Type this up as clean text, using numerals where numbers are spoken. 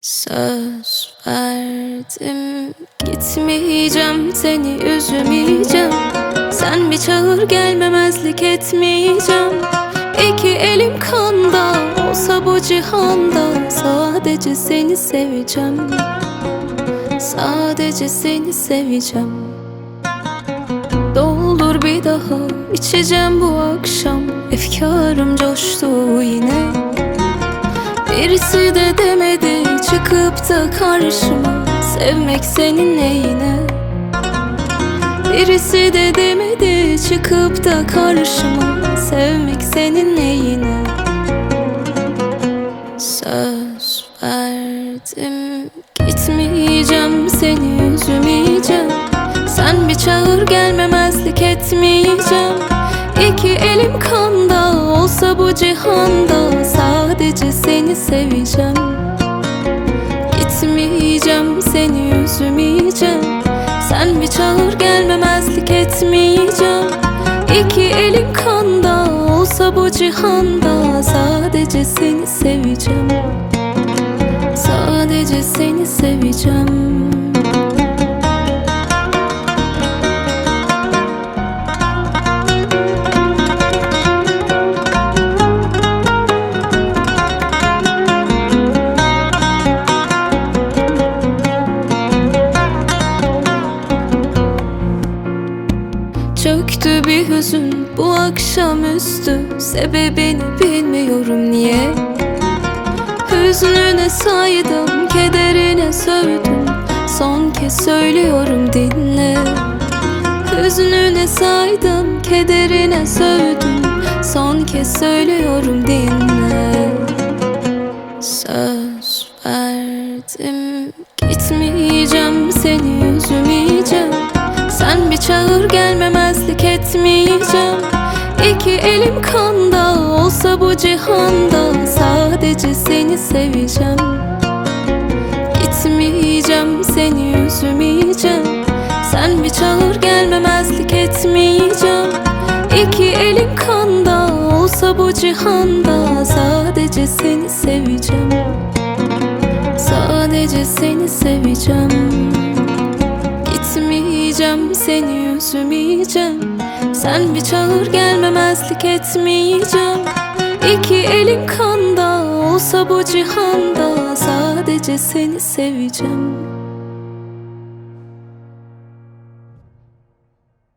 Söz verdim, gitmeyeceğim, seni üzmeyeceğim. Sen bir çağır, gelmemezlik etmeyeceğim. İki elim kanda, olsa bu cihanda sadece seni seveceğim. Sadece seni seveceğim. Doldur bir daha, içeceğim bu akşam. Efkarım coştu yine. Birisi de demedi çıkıp da karşıma, sevmek senin neyine. Birisi de demedi çıkıp da karşıma, sevmek senin neyine. Söz verdim, gitmeyeceğim, seni üzmeyeceğim. Sen bir çağır, gelmemezlik etmeyeceğim. İki elim kanda, olsa bu cihanda sadece seni seveceğim. Gitmeyeceğim, seni üzmeyeceğim. Sen bir çağır, gelmemezlik etmeyeceğim. İki elim kanda, olsa bu cihanda sadece seni seveceğim. Sadece seni seveceğim. Çöktü bir hüzün bu akşamüstü, sebebini bilmiyorum niye. Hüznüne saydım, kederine sövdüm, son kez söylüyorum dinle. Hüznüne saydım, kederine sövdüm, son kez söylüyorum dinle. Söz verdim, gitmeyeceğim, seni üzmeyeceğim. Sen bir çağır, gelmemezlik etmeyeceğim. İki elim kanda, olsa bu cihanda sadece seni seveceğim. Gitmeyeceğim, seni üzmeyeceğim. Sen bir çağır, gelmemezlik etmeyeceğim. İki elim kanda, olsa bu cihanda sadece seni seveceğim. Sadece seni seveceğim. Gitmeyeceğim, seni üzmeyeceğim. Sen bir çağır, gelmemezlik etmeyeceğim. İki elim kanda, olsa bu cihanda sadece seni seveceğim.